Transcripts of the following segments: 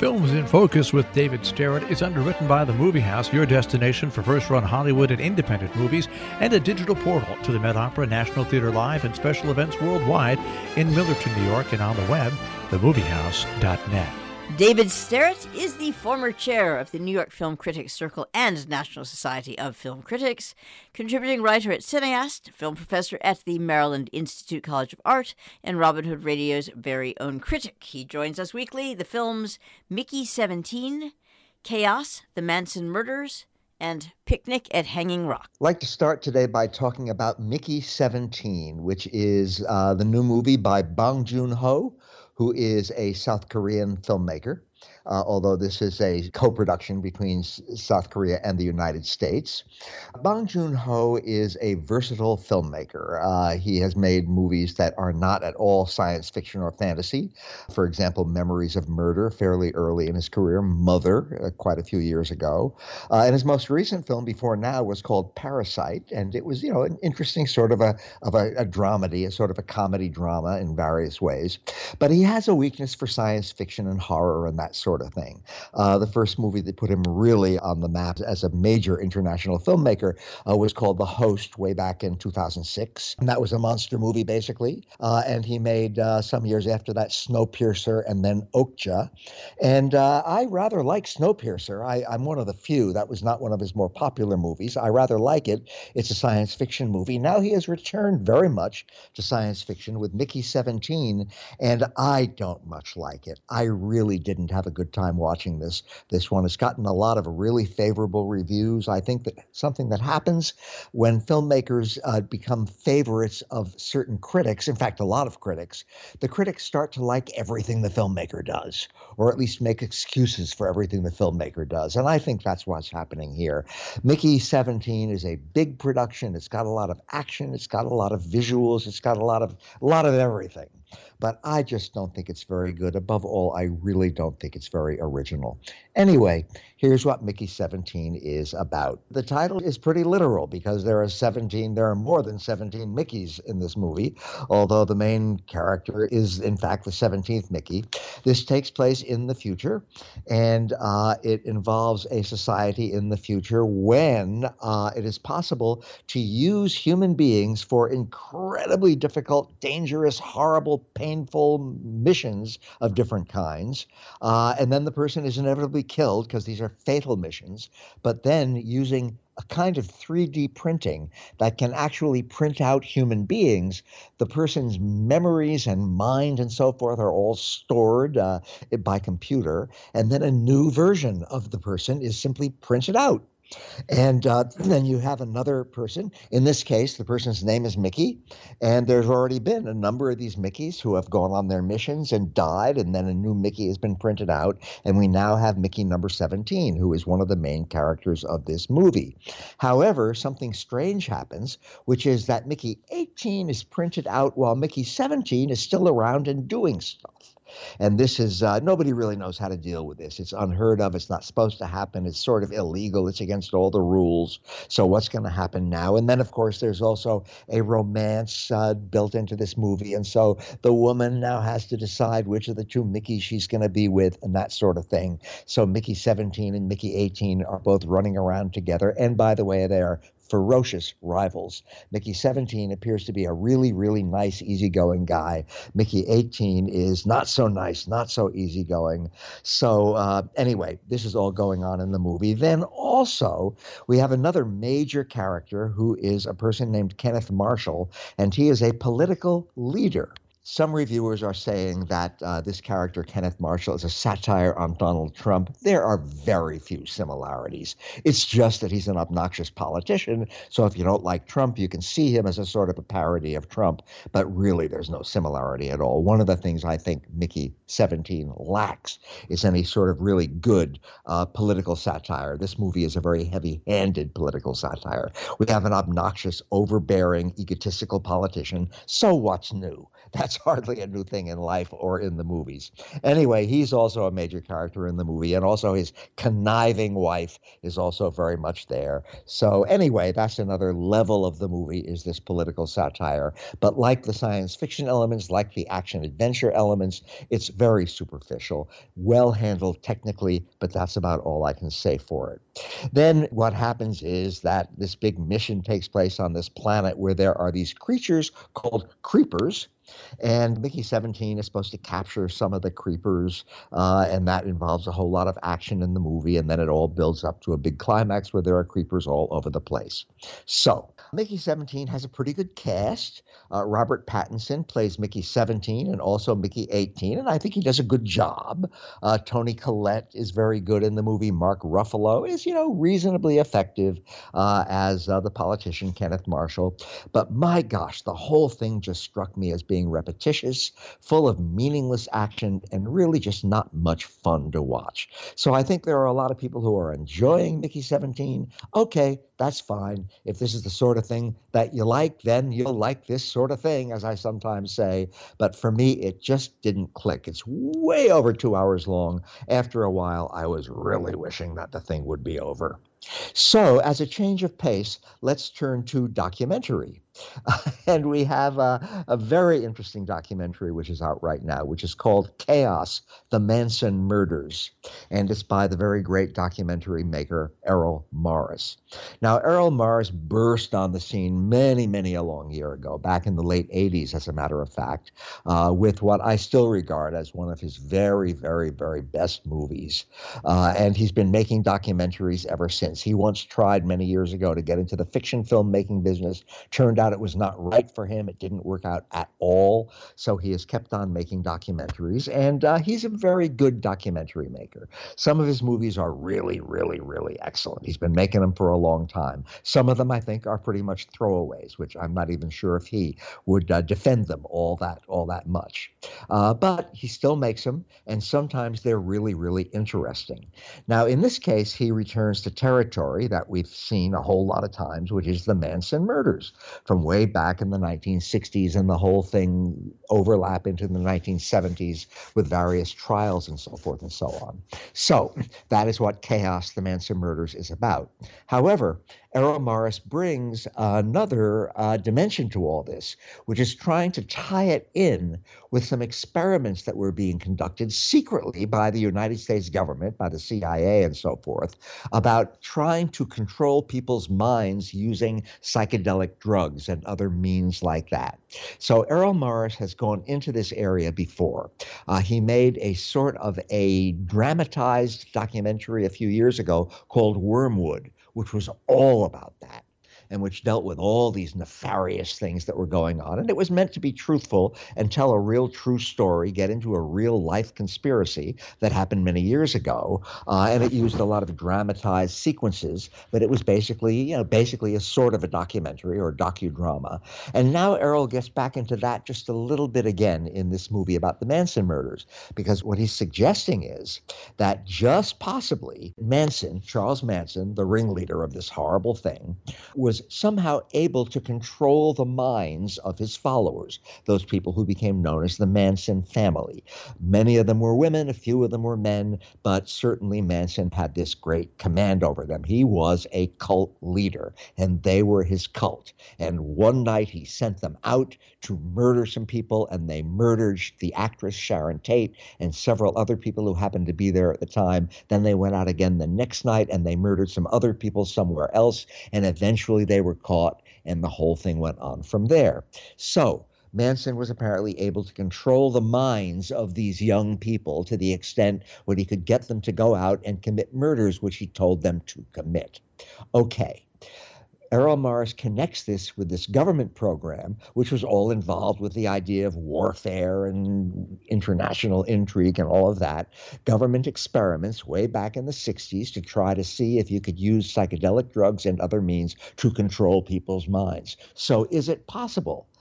Films in Focus with David Starrett is underwritten by The Movie House, your destination for first-run Hollywood and independent movies, and a digital portal to the Met Opera, National Theater Live, and special events worldwide in Millerton, New York, and on the web, themoviehouse.net. David Starrett is the former chair of the New York Film Critics Circle and National Society of Film Critics, contributing writer at Cineast, film professor at the Maryland Institute College of Art, and Robin Hood Radio's very own critic. He joins us weekly. The films Mickey 17, Chaos, The Manson Murders, and Picnic at Hanging Rock. I'd like to start today by talking about Mickey 17, which is the new movie by Bong Joon-ho, who is a South Korean filmmaker, although this is a co-production between South Korea and the United States. Bong Joon-ho is a versatile filmmaker. He has made movies that are not at all science fiction or fantasy. For example, Memories of Murder, fairly early in his career, Mother, quite a few years ago. And his most recent film before now was called Parasite, and it was, an interesting sort of a dramedy, a sort of a comedy drama in various ways. But he has a weakness for science fiction and horror and that sort of thing. The first movie that put him really on the map as a major international filmmaker was called The Host way back in 2006. And that was a monster movie, basically. And he made some years after that Snowpiercer and then Okja. And I rather like Snowpiercer. I'm one of the few. That was not one of his more popular movies. I rather like it. It's a science fiction movie. Now he has returned very much to science fiction with Mickey 17, and I don't much like it. I really didn't have a good time watching this one. Has gotten a lot of really favorable reviews. I think that something that happens when filmmakers become favorites of certain critics, in fact, a lot of critics, the critics start to like everything the filmmaker does, or at least make excuses for everything the filmmaker does. And I think that's what's happening here. Mickey 17 is a big production. It's got a lot of action. It's got a lot of visuals. It's got a lot of everything. But I just don't think it's very good. Above all, I really don't think it's very original. Anyway, here's what Mickey 17 is about. The title is pretty literal because there are more than 17 Mickeys in this movie, although the main character is, in fact, the 17th Mickey. This takes place in the future, and it involves a society in the future when it is possible to use human beings for incredibly difficult, dangerous, horrible, painful missions of different kinds. And then the person is inevitably killed because these are fatal missions. But then using a kind of 3D printing that can actually print out human beings, the person's memories and mind and so forth are all stored by computer. And then a new version of the person is simply printed out. And then you have another person. In this case, the person's name is Mickey. And there's already been a number of these Mickeys who have gone on their missions and died. And then a new Mickey has been printed out. And we now have Mickey number 17, who is one of the main characters of this movie. However, something strange happens, which is that Mickey 18 is printed out while Mickey 17 is still around and doing stuff. And this is, nobody really knows how to deal with this. It's unheard of. It's not supposed to happen. It's sort of illegal. It's against all the rules. So what's going to happen now? And then, of course, there's also a romance built into this movie. And so the woman now has to decide which of the two Mickeys she's going to be with and that sort of thing. So Mickey 17 and Mickey 18 are both running around together. And by the way, they are ferocious rivals. Mickey 17 appears to be a really, really nice, easygoing guy. Mickey 18 is not so nice, not so easygoing. So anyway, this is all going on in the movie. Then also, we have another major character who is a person named Kenneth Marshall, and he is a political leader. Some reviewers are saying that this character, Kenneth Marshall, is a satire on Donald Trump. There are very few similarities. It's just that he's an obnoxious politician, so if you don't like Trump, you can see him as a sort of a parody of Trump, but really there's no similarity at all. One of the things I think Mickey 17 lacks is any sort of really good political satire. This movie is a very heavy-handed political satire. We have an obnoxious, overbearing, egotistical politician. So what's new? That's hardly a new thing in life or in the movies. Anyway, he's also a major character in the movie, and also his conniving wife is also very much there. So anyway, that's another level of the movie, is this political satire. But like the science fiction elements, like the action adventure elements, it's very superficial, well handled technically, but that's about all I can say for it. Then what happens is that this big mission takes place on this planet where there are these creatures called creepers. And Mickey 17 is supposed to capture some of the creepers, and that involves a whole lot of action in the movie, and then it all builds up to a big climax where there are creepers all over the place. So, Mickey 17 has a pretty good cast. Robert Pattinson plays Mickey 17 and also Mickey 18, and I think he does a good job. Toni Collette is very good in the movie. Mark Ruffalo is, reasonably effective as the politician Kenneth Marshall. But my gosh, the whole thing just struck me as being repetitious, full of meaningless action, and really just not much fun to watch. So I think there are a lot of people who are enjoying Mickey 17. Okay, that's fine. If this is the sort of thing that you like, then you'll like this sort of thing, as I sometimes say. But for me, it just didn't click. It's way over 2 hours long. After a while, I was really wishing that the thing would be over. So, as a change of pace, let's turn to documentary. And we have a very interesting documentary which is out right now, which is called Chaos, The Manson Murders. And it's by the very great documentary maker Errol Morris. Now, Errol Morris burst on the scene many, many a long year ago, back in the late 80s, as a matter of fact, with what I still regard as one of his very, very, very best movies. And he's been making documentaries ever since. He once tried many years ago to get into the fiction filmmaking business, turned out it was not right for him. It didn't work out at all. So he has kept on making documentaries, and he's a very good documentary maker. Some of his movies are really, really, really excellent. He's been making them for a long time. Some of them, I think, are pretty much throwaways, which I'm not even sure if he would defend them all that much. But he still makes them, and sometimes they're really, really interesting. Now, in this case, he returns to territory that we've seen a whole lot of times, which is the Manson murders from way back in the 1960s, and the whole thing overlap into the 1970s with various trials and so forth and so on. So that is what Chaos, The Manson Murders is about. However, Errol Morris brings another dimension to all this, which is trying to tie it in with some experiments that were being conducted secretly by the United States government, by the CIA and so forth, about trying to control people's minds using psychedelic drugs and other means like that. So Errol Morris has gone into this area before. He made a sort of a dramatized documentary a few years ago called Wormwood, which was all about that, and which dealt with all these nefarious things that were going on. And it was meant to be truthful and tell a real true story, get into a real life conspiracy that happened many years ago. And it used a lot of dramatized sequences, but it was basically a sort of a documentary or docudrama. And now Errol gets back into that just a little bit again in this movie about the Manson murders, because what he's suggesting is that just possibly Manson, Charles Manson, the ringleader of this horrible thing, was somehow able to control the minds of his followers, those people who became known as the Manson family. Many of them were women, a few of them were men, but certainly Manson had this great command over them. He was a cult leader, and they were his cult. And one night he sent them out to murder some people, and they murdered the actress Sharon Tate and several other people who happened to be there at the time. Then they went out again the next night, and they murdered some other people somewhere else, and eventually they were caught, and the whole thing went on from there. So Manson was apparently able to control the minds of these young people to the extent where he could get them to go out and commit murders which he told them to commit. Okay. Errol Morris connects this with this government program, which was all involved with the idea of warfare and international intrigue and all of that. Government experiments way back in the 60s to try to see if you could use psychedelic drugs and other means to control people's minds. So is it possible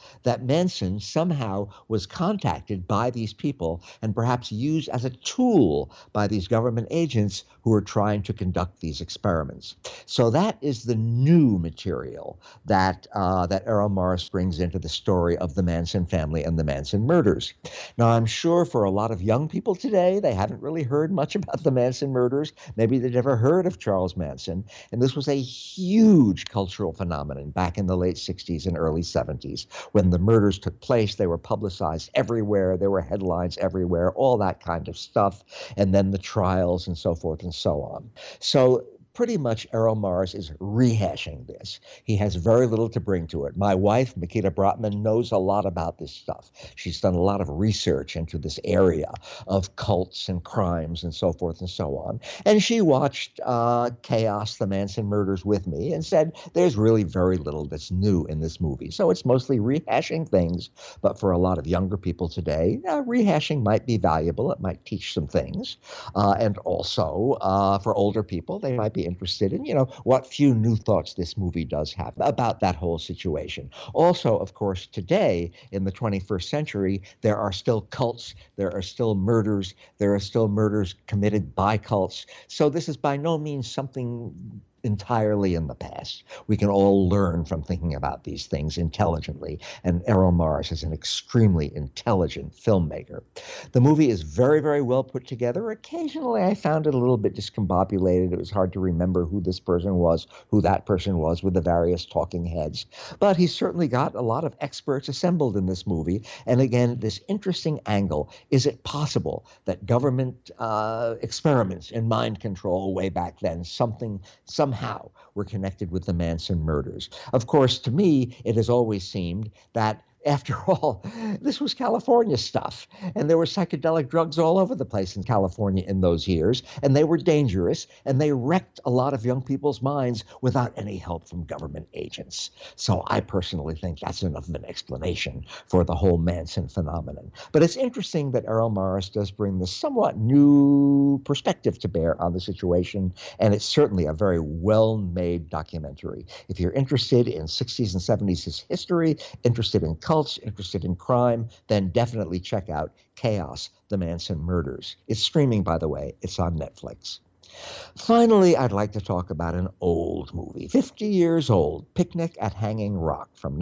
that Manson somehow was contacted by these people and perhaps used as a tool by these government agents who are trying to conduct these experiments. So that is the new material that Errol Morris brings into the story of the Manson family and the Manson murders. Now, I'm sure for a lot of young people today, they haven't really heard much about the Manson murders. Maybe they've never heard of Charles Manson. And this was a huge cultural phenomenon back in the late 60s and early 70s. When the murders took place, they were publicized everywhere. There were headlines everywhere, all that kind of stuff. And then the trials and so forth and so on. So pretty much Errol Morris is rehashing this. He has very little to bring to it. My wife, Makita Brotman, knows a lot about this stuff. She's done a lot of research into this area of cults and crimes and so forth and so on. And she watched Chaos, the Manson murders with me and said, there's really very little that's new in this movie. So it's mostly rehashing things. But for a lot of younger people today, rehashing might be valuable. It might teach some things. And also for older people, they might be interested in, what few new thoughts this movie does have about that whole situation. Also, of course, today in the 21st century, there are still cults, there are still murders, there are still murders committed by cults. So this is by no means something entirely in the past. We can all learn from thinking about these things intelligently, and Errol Morris is an extremely intelligent filmmaker. The movie is very, very well put together. Occasionally, I found it a little bit discombobulated. It was hard to remember who this person was, who that person was, with the various talking heads. But he's certainly got a lot of experts assembled in this movie. And again, this interesting angle. Is it possible that government experiments in mind control way back then, somehow were connected with the Manson murders? Of course, to me, it has always seemed that, after all, this was California stuff, and there were psychedelic drugs all over the place in California in those years, and they were dangerous, and they wrecked a lot of young people's minds without any help from government agents. So I personally think that's enough of an explanation for the whole Manson phenomenon. But it's interesting that Errol Morris does bring this somewhat new perspective to bear on the situation, and it's certainly a very well-made documentary. If you're interested in 60s and 70s history, interested in cults, interested in crime, then definitely check out Chaos, the Manson Murders. It's streaming, by the way. It's on Netflix. Finally, I'd like to talk about an old movie, 50 years old, Picnic at Hanging Rock from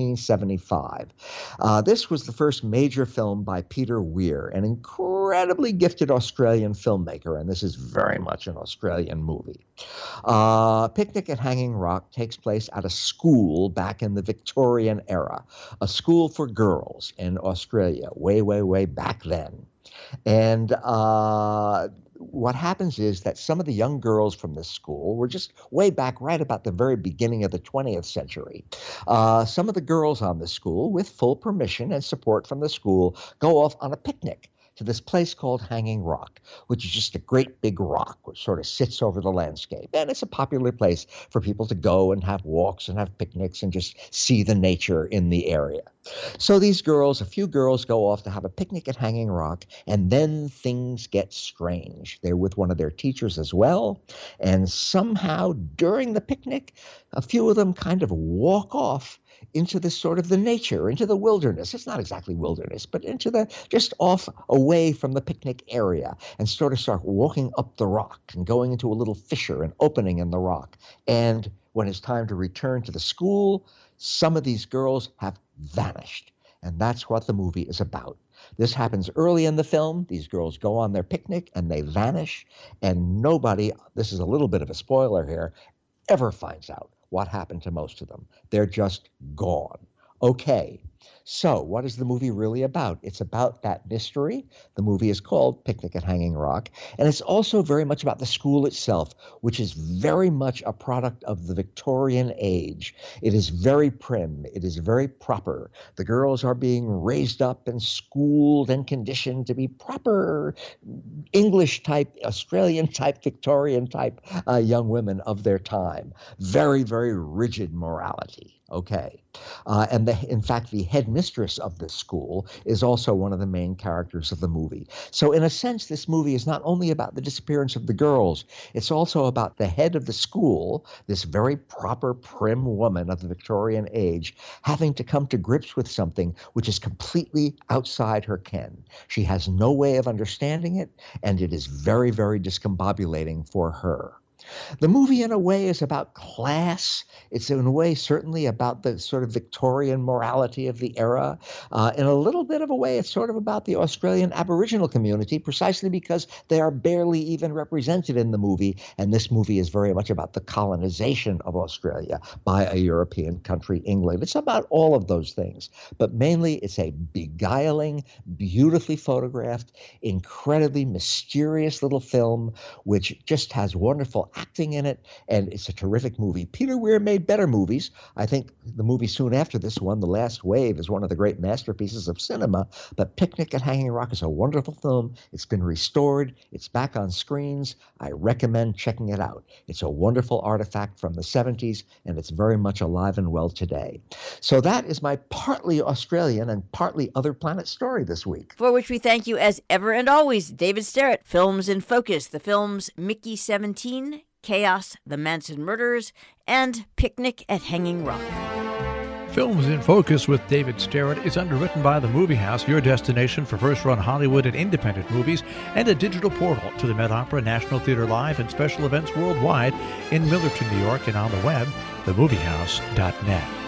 1975. This was the first major film by Peter Weir, an incredibly gifted Australian filmmaker, and this is very much an Australian movie. Picnic at Hanging Rock takes place at a school back in the Victorian era, a school for girls in Australia, way, way, way back then. And what happens is that some of the young girls from this school were just way back right about the very beginning of the 20th century. Some of the girls on the school, with full permission and support from the school, go off on a picnic to this place called Hanging Rock, which is just a great big rock which sort of sits over the landscape. And it's a popular place for people to go and have walks and have picnics and just see the nature in the area. So these girls, a few girls, go off to have a picnic at Hanging Rock, and then things get strange. They're with one of their teachers as well, and somehow during the picnic, a few of them kind of walk off into the sort of the nature, into the wilderness. It's not exactly wilderness, but into the, just off away from the picnic area, and sort of start walking up the rock and going into a little fissure, an opening in the rock. And when it's time to return to the school, some of these girls have vanished. And that's what the movie is about. This happens early in the film. These girls go on their picnic and they vanish, and nobody, this is a little bit of a spoiler here, ever finds out what happened to most of them. They're just gone. Okay, so what is the movie really about? It's about that mystery. The movie is called Picnic at Hanging Rock, and it's also very much about the school itself, which is very much a product of the Victorian age. It is very prim. It is very proper. The girls are being raised up and schooled and conditioned to be proper English-type, Australian-type, Victorian-type young women of their time. Very, very rigid morality. Okay. And in fact, the headmistress of this school, is also one of the main characters of the movie. So in a sense, this movie is not only about the disappearance of the girls, it's also about the head of the school, this very proper, prim woman of the Victorian age, having to come to grips with something which is completely outside her ken. She has no way of understanding it, and it is very, very discombobulating for her. The movie, in a way, is about class. It's, in a way, certainly about the sort of Victorian morality of the era. In a little bit of a way, it's sort of about the Australian Aboriginal community, precisely because they are barely even represented in the movie. And this movie is very much about the colonization of Australia by a European country, England. It's about all of those things. But mainly, it's a beguiling, beautifully photographed, incredibly mysterious little film, which just has wonderful acting in it, and it's a terrific movie. Peter Weir made better movies. I think the movie soon after this one, The Last Wave, is one of the great masterpieces of cinema, but Picnic at Hanging Rock is a wonderful film. It's been restored. It's back on screens. I recommend checking it out. It's a wonderful artifact from the 70s, and it's very much alive and well today. So that is my partly Australian and partly Other Planet story this week. For which we thank you as ever and always, David Sterrett. Films in Focus, the films Mickey 17, Chaos, The Manson Murders, and Picnic at Hanging Rock. Films in Focus with David Sterrett is underwritten by The Movie House, your destination for first-run Hollywood and independent movies, and a digital portal to the Met Opera, National Theatre Live, and special events worldwide in Millerton, New York, and on the web, themoviehouse.net.